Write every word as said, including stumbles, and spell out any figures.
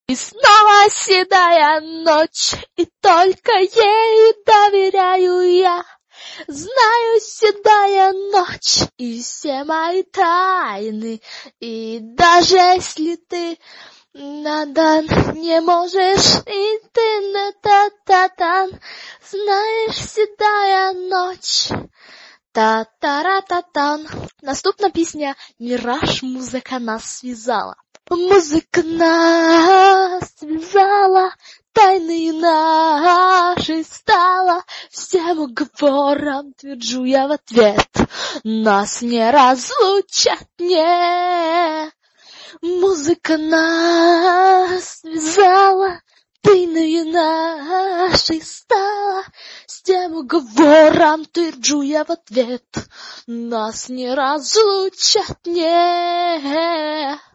И снова седая ночь, и только ей доверяю я. Знаю, седая ночь и все мои тайны, и даже если ты надан не можешь, и ты на та-та-тан, знаешь, седая ночь. Та-та-ра-та-тан. Наступна пісня «Міраж, музика нас связала». Музыка нас связала, тайны наши стала, всем уговорам твержу я в ответ, нас не разлучат, не. Музыка нас связала, тайны наши стала, с тем уговором твержу я в ответ, нас не разлучат, не.